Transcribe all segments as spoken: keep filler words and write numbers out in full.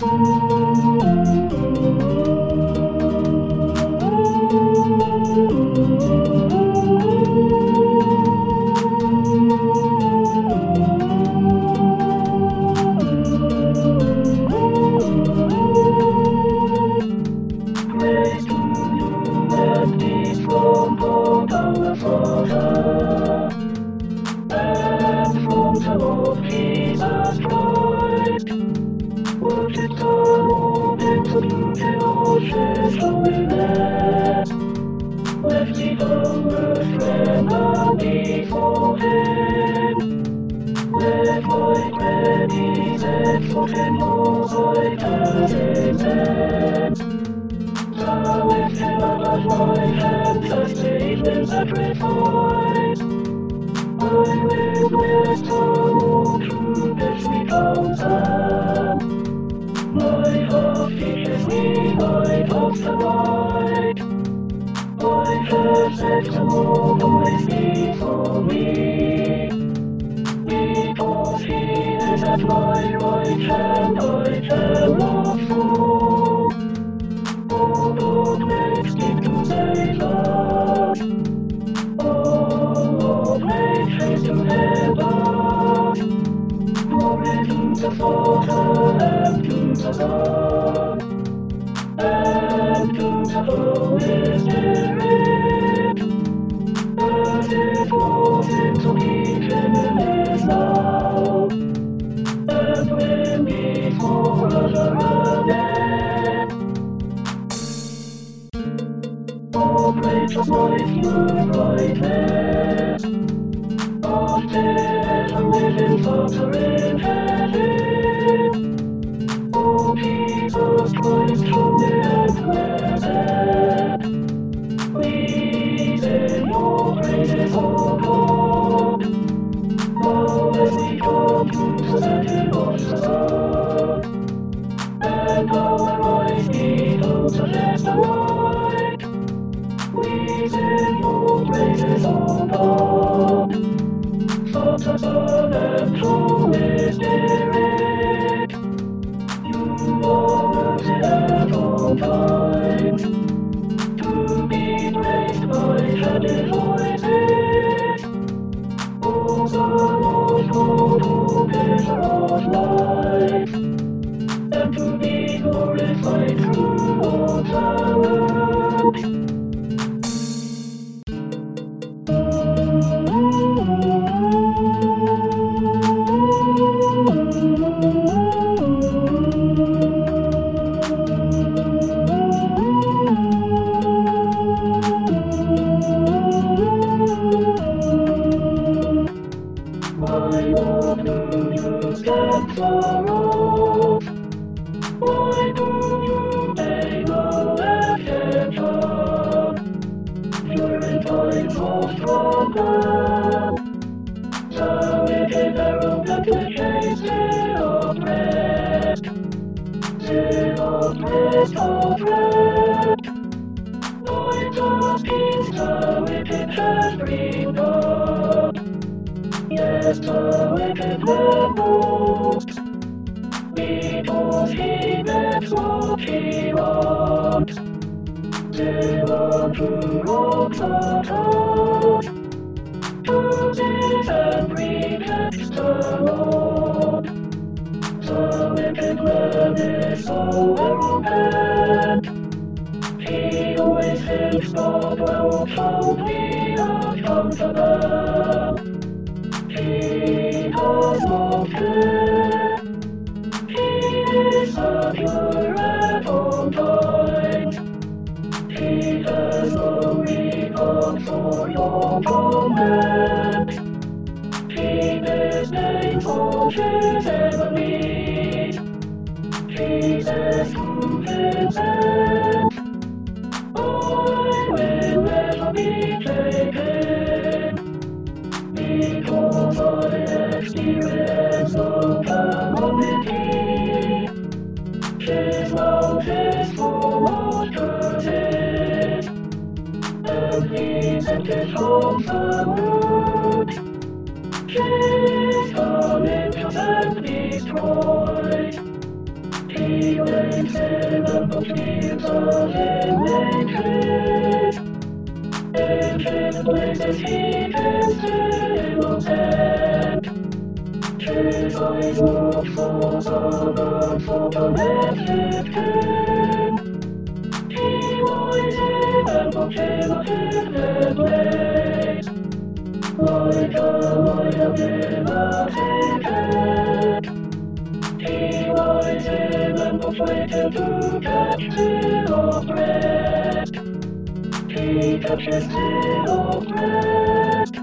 She's come into and destroyed. He waits in the fields of hatred. In hidden places he can still stand. His eyes look for the photometric pen. He lies in and contaminated and lays like a lion in a thicket. He lies in and was waiting to catch still breast. He catches still breast.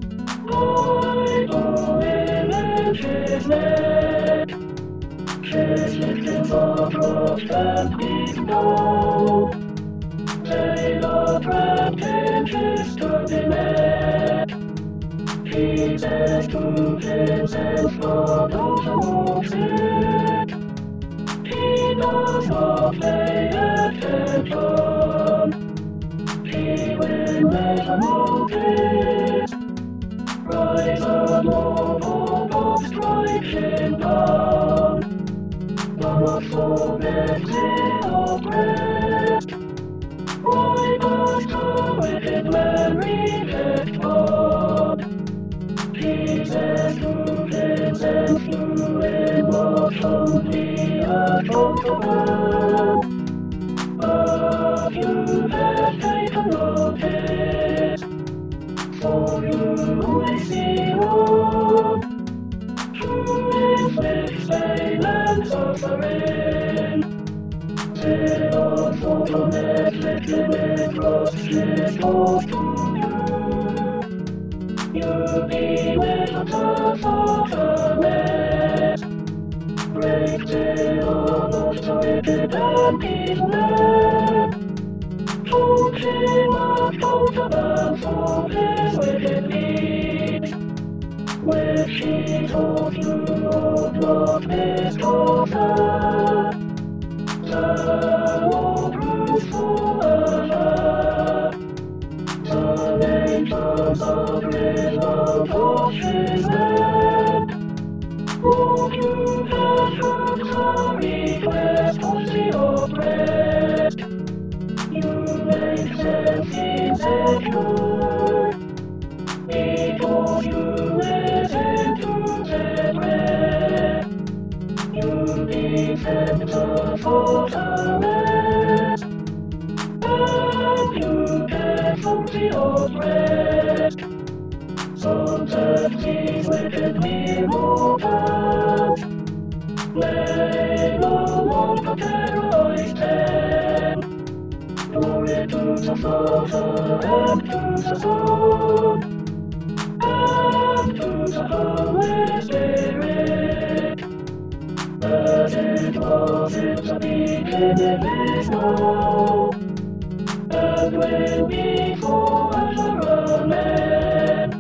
Idle in his neck. His victims are crushed and beaten down. They are trapped in his sturdy neck. He begs to himself for those who sick. He does not pay attention. He will never notice. Rise and Lord of strike him down. But not forget his breast. Why does the wicked man reject God? He says to himself, you in what only a gentleman. But you have taken notice, for you only see one who inflicts pain and suffering. Till photometric limit cross his close to you. You beware of the photomet. Break till most wicked and beaten man. Hold him accountable for his wicked deeds, which he told you would not discover. The Lord rules forever. The nations of Israel touch his land. Lord, you have heard the request of the oppressed. You make them insecure, because you listen to their prayer. You defend the fortress, and you care for the oppressed. So that these wicked militants may no longer terrorize them. Glory to the Father, and to the Son, and to the Holy Spirit, as it was in the beginning, is now, and will be forever. Amen.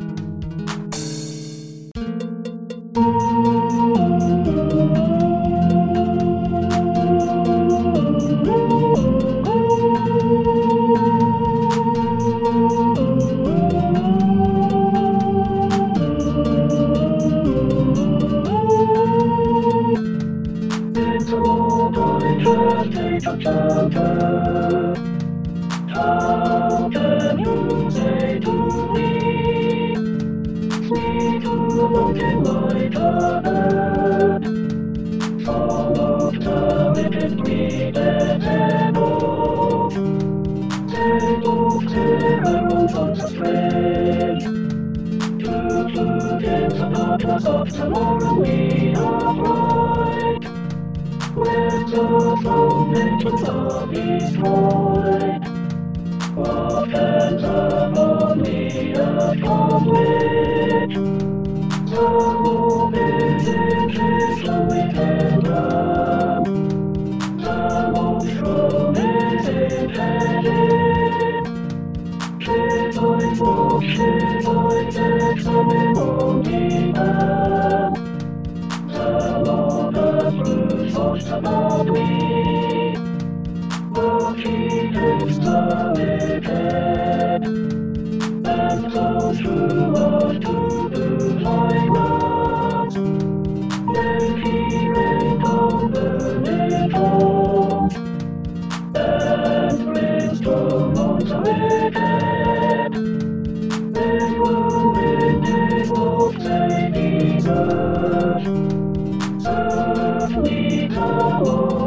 How can you say to me, flee to the mountain like a bird, full of the wicked greed and devil, take off terror on thoughts astray, to to games and darkness of tomorrow we are bright, when the foundations are destroyed. What can the lonely accomplish? The hope is in his lonely kingdom. The long throne is in heaven. His eyes watch, his eyes examine only man. The Lord approves of the godly, but he hates the wicked, and those who love to do violence. May he rain down burning fire.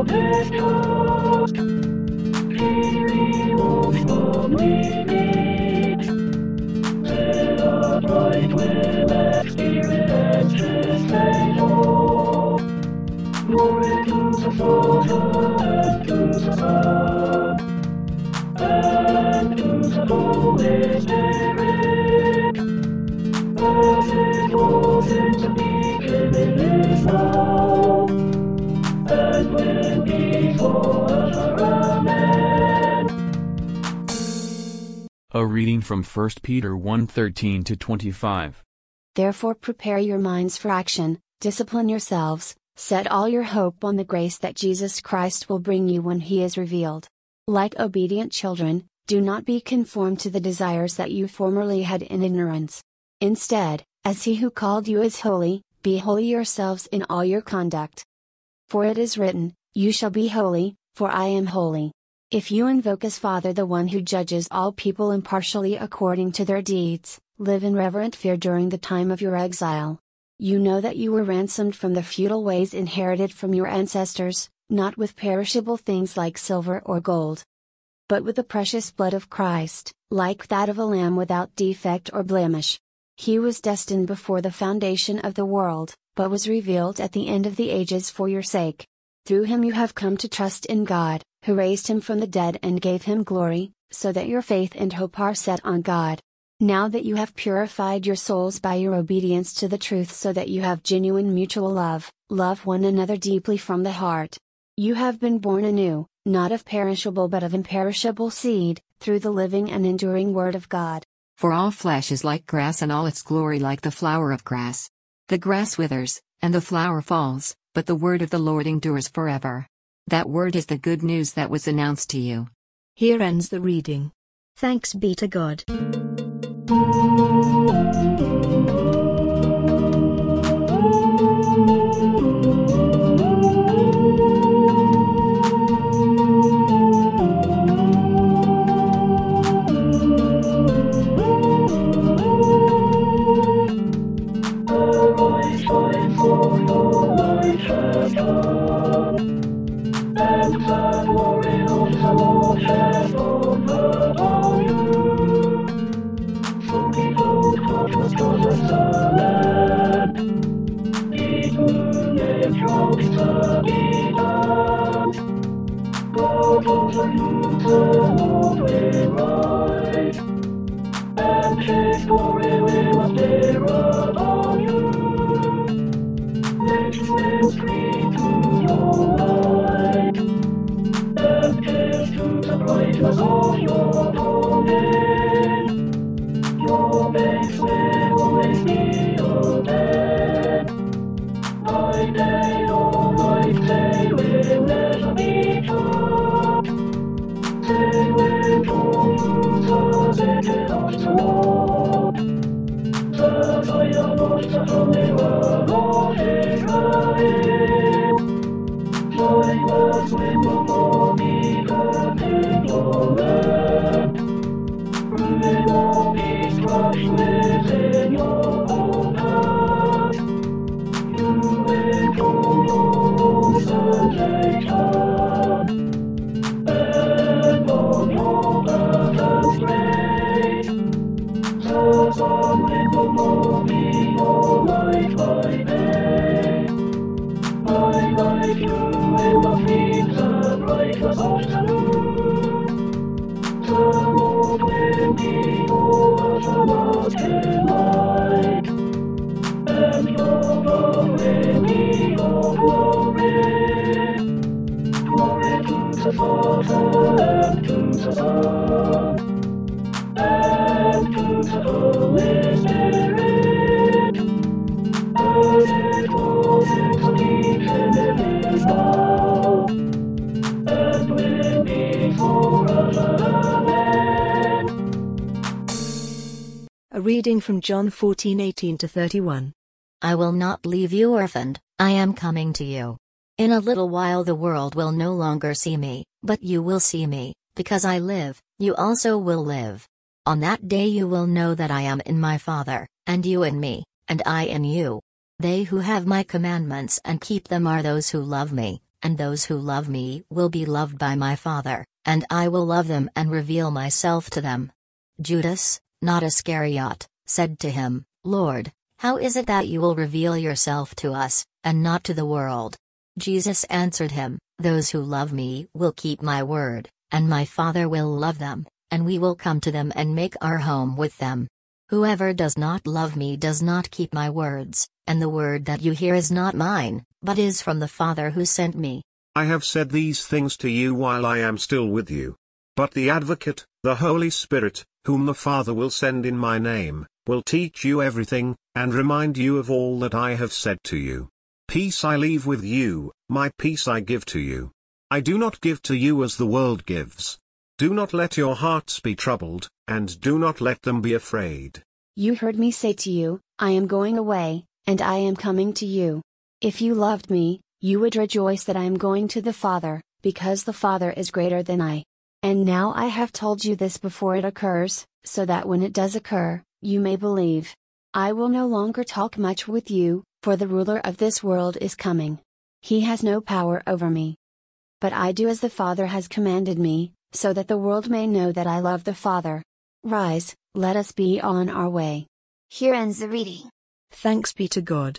his trust. He removes from weeds. The upright will experience his favor. Glory to the Father, and to the Son, and to the Holy Spirit, as it was in the beginning, is now, and will be forever. Amen. A reading from First Peter one thirteen to twenty-five. Therefore prepare your minds for action, discipline yourselves, set all your hope on the grace that Jesus Christ will bring you when He is revealed. Like obedient children, do not be conformed to the desires that you formerly had in ignorance. Instead, as He who called you is holy, be holy yourselves in all your conduct. For it is written, "You shall be holy, for I am holy." If you invoke as Father the one who judges all people impartially according to their deeds, live in reverent fear during the time of your exile. You know that you were ransomed from the futile ways inherited from your ancestors, not with perishable things like silver or gold, but with the precious blood of Christ, like that of a lamb without defect or blemish. He was destined before the foundation of the world, but was revealed at the end of the ages for your sake. Through Him you have come to trust in God, who raised Him from the dead and gave Him glory, so that your faith and hope are set on God. Now that you have purified your souls by your obedience to the truth so that you have genuine mutual love, love one another deeply from the heart. You have been born anew, not of perishable but of imperishable seed, through the living and enduring Word of God. For all flesh is like grass and all its glory like the flower of grass. The grass withers, and the flower falls, but the word of the Lord endures forever. That word is the good news that was announced to you. Here ends the reading. Thanks be to God. Arise, shine, for your light has come, and the glory of the Lord has dawned upon you. So behold, God was covers the land, He who made rocks to be land. God over you the Lord will rise, and His glory will appear upon you. Let His winds breathe to your light, and kiss to the brightness of your dawning. Your gates will always be open. By day or night they will never be shut. They will draw you to the city of the Lord, the Zion of the Holy One of Israel. My words will more be heard in your land. They will be crushed within your own heart. You will call your own son later, and on your birth and grace, the sun will more be your light by day. I like you in the fields and brightness of the moon. The Lord will be your everlasting light, and your love will be your glory. Glory to the Father, and to the Son, and to the Holy Spirit, as it was in the beginning, is now, and will be forever. Amen. A reading from John fourteen eighteen to thirty-one. I will not leave you orphaned, I am coming to you. In a little while the world will no longer see me, but you will see me, because I live, you also will live. On that day you will know that I am in my Father, and you in me, and I in you. They who have my commandments and keep them are those who love me, and those who love me will be loved by my Father, and I will love them and reveal myself to them." Judas, not Iscariot, said to him, "Lord, how is it that you will reveal yourself to us, and not to the world?" Jesus answered him, "Those who love me will keep my word, and my Father will love them, and we will come to them and make our home with them. Whoever does not love me does not keep my words, and the word that you hear is not mine, but is from the Father who sent me." I have said these things to you while I am still with you. But the Advocate, the Holy Spirit, whom the Father will send in my name, will teach you everything, and remind you of all that I have said to you. Peace I leave with you, my peace I give to you. I do not give to you as the world gives. Do not let your hearts be troubled, and do not let them be afraid. You heard me say to you, I am going away, and I am coming to you. If you loved me, you would rejoice that I am going to the Father, because the Father is greater than I. And now I have told you this before it occurs, so that when it does occur, you may believe. I will no longer talk much with you, for the ruler of this world is coming. He has no power over me. But I do as the Father has commanded me, so that the world may know that I love the Father. Rise, let us be on our way. Here ends the reading. Thanks be to God.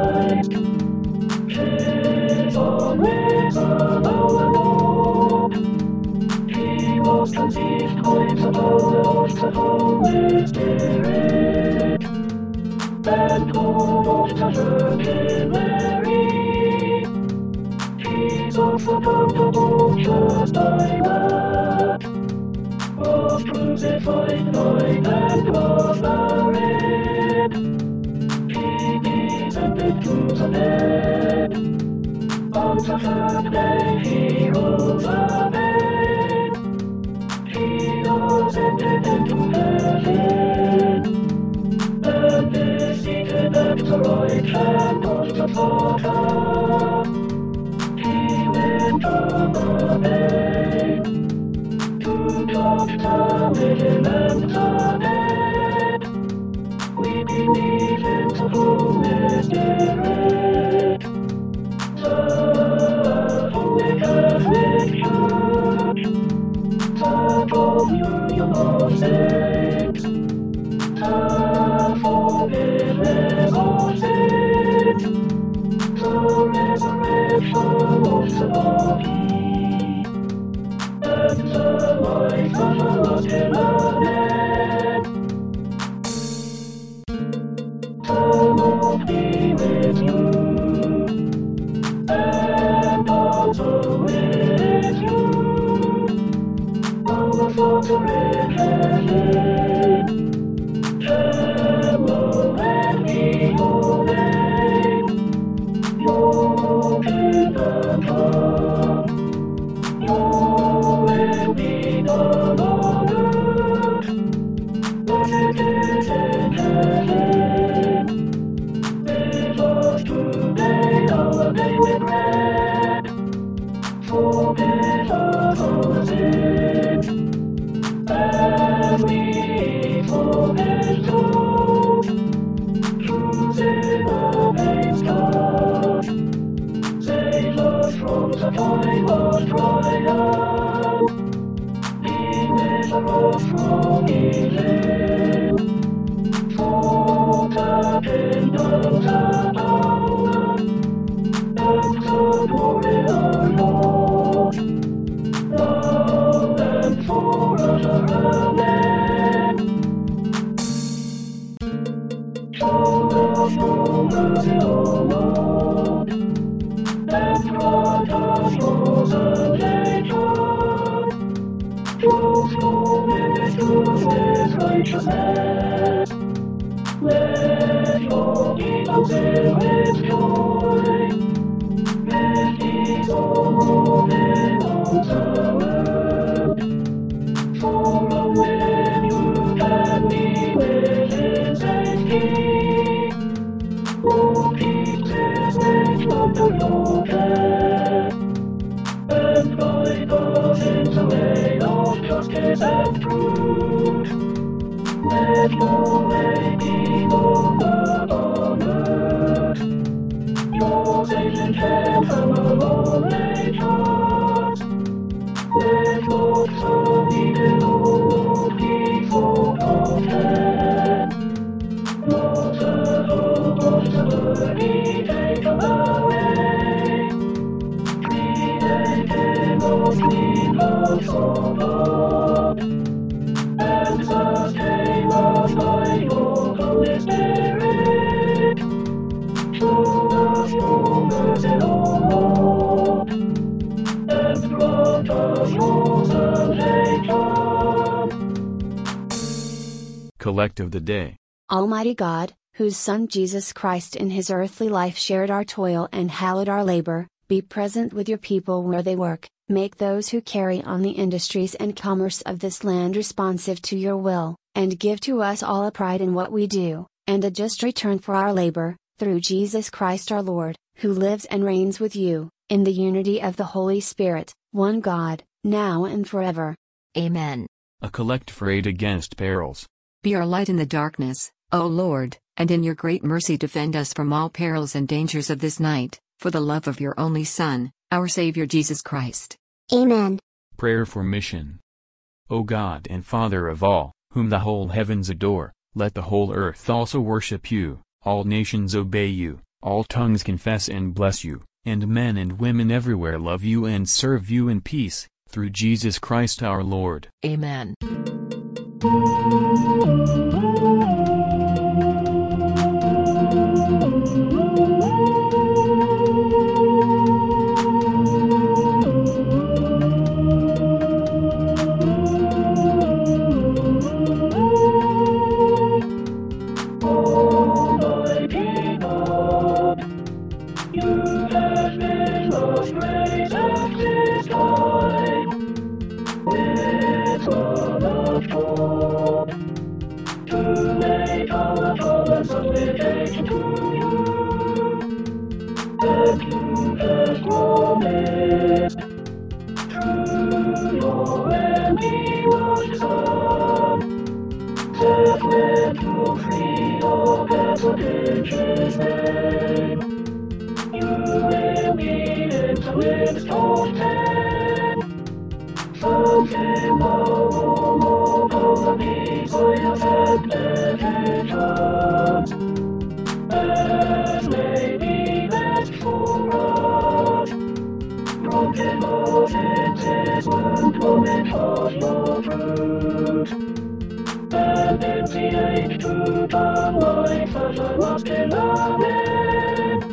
Jesus Christ, Jesus, our Lord. claims upon the hosts of Holy Spirit, and called to Virgin Mary. Jesus accountable just by that, was crucified, died, and was buried. He descended to the dead. On the third day he rose again. He ascended into heaven, and is seated at the right hand of the Father. He went up again to judge the living and the dead. We believe in the Holy Spirit, the Holy Catholic Church, the communion of saints, the forgiveness of sins, the resurrection of the body, and the life everlasting. Amen. The Lord be with you, and also with you. Our Father in heaven, hallowed be your name. Your kingdom come, your will be done on earth as it is in heaven. Give us today our daily bread. Forgive us our sins, as we forgive those who sin against us. Save us from the time of trial. Deliver us from evil. For the kingdom, the power, and the glory are yours, now and forever. Amen. Show us your mercy, O Lord, and grant us your salvation. Clothe your ministers with righteousness. Let your people sing with joy. Let peace all in all the world. For only you can be within safety. Lord, keep this nation under your care, and guide us in the way of justice and truth. Let your way be known upon earth, your saving hand from among nations. Let your Son be beloved before God. Not the hope of the world be taken away. Create in us clean hearts, O God, and sustain us by your Holy Spirit. Show us your mercy, O Lord, and grant us your salvation. Collect of the Day. Almighty God, whose Son Jesus Christ in his earthly life shared our toil and hallowed our labor, be present with your people where they work. Make those who carry on the industries and commerce of this land responsive to your will, and give to us all a pride in what we do, and a just return for our labor, through Jesus Christ our Lord, who lives and reigns with you, in the unity of the Holy Spirit, one God, now and forever. Amen. A collect for aid against perils. Be our light in the darkness, O Lord, and in your great mercy defend us from all perils and dangers of this night, for the love of your only Son, our Savior Jesus Christ. Amen. Prayer for mission. O God and Father of all, whom the whole heavens adore, let the whole earth also worship you, all nations obey you, all tongues confess and bless you, and men and women everywhere love you and serve you in peace, Through Jesus Christ our Lord. Amen. Almighty God, you have made us praise at this time, with Son of God, to make our promise obligation to you, and you have promised, through your enemy Son, that when you free your battle in His name, you will be in the midst of ten. Something more of the desires and meditations, as may be best for us. Broken offenses won't vomit out your fruit, and empty age to the life that I must in. Amen.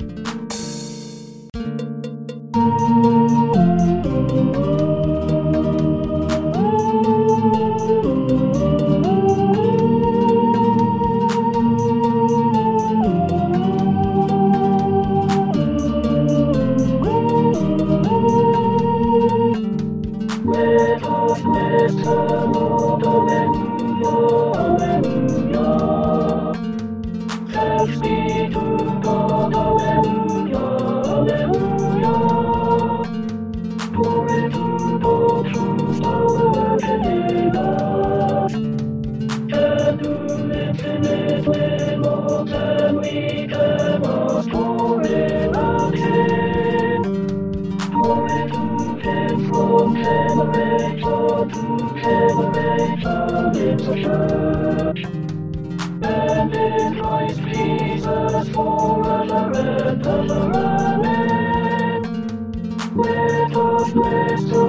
Let us bless the Lord, alleluia, alleluia. Thanks be to God, alleluia, alleluia. Glory to God, whose power working in us, can do infinitely more than we can ask or imagine. Glory to Him from generation to generation in the church, and in Christ Jesus forever and ever. Amen. Let us bless the